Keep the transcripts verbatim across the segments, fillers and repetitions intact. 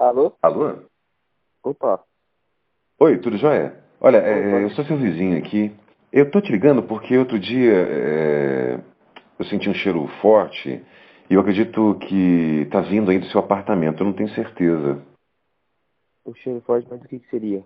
Alô? Alô? Opa. Oi, tudo jóia? Olha, é, Opa. eu sou seu vizinho aqui. Eu tô te ligando porque outro dia é, eu senti um cheiro forte e eu acredito que tá vindo aí do seu apartamento, eu não tenho certeza. O cheiro forte, mas o que que seria?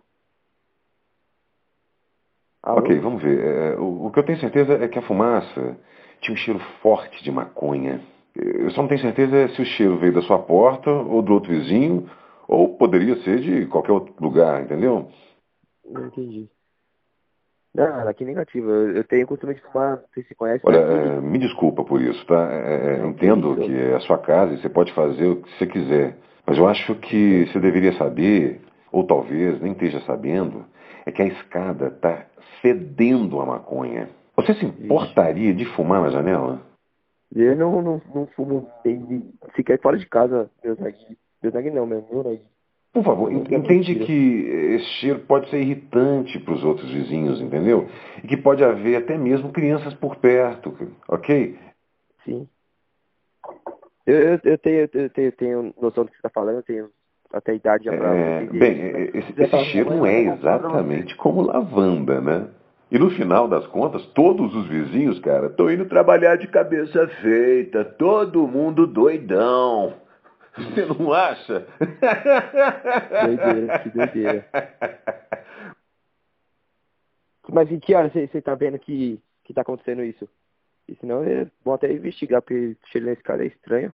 Ok, Alô? vamos ver. É, o, o que eu tenho certeza é que a fumaça tinha um cheiro forte de maconha. Eu só não tenho certeza se o cheiro veio da sua porta ou do outro vizinho, ou poderia ser de qualquer outro lugar, entendeu? Não entendi. Não, aqui negativo. Eu, eu tenho costume de fumar, não sei se você conhece, Olha, narguilé. é, me desculpa por isso, tá? É, é, eu Não, que entendo isso. que é a sua casa e você pode fazer o que você quiser, mas eu acho que Uhum. você deveria saber, ou talvez nem esteja sabendo, é que a escada está fedendo a maconha. Você se Vixe. importaria de fumar na janela? Eu não, não, não fumo desde, sequer fora de casa, meus narguilé. Meus narguilé não, meu, meu narguilé. Por favor, en- Nunca me entende tira. que esse cheiro pode ser irritante para os outros vizinhos, entendeu? E que pode haver até mesmo crianças por perto, ok? Sim. Eu, eu, eu tenho, eu tenho, tenho noção do que você está falando, eu tenho até idade já para É, entender bem, isso, mas é, se esse, quiser esse falar com minha cheiro mãe, não eu é até posso falar para você. exatamente como lavanda, né? E no final das contas, todos os vizinhos, cara, estão indo trabalhar de cabeça feita, todo mundo doidão. Você Vixe, não acha? doideira, que doideira. Mas em que hora você você tá vendo que, que tá acontecendo isso? E senão é bom até investigar, porque o cheiro nesse cara é estranho.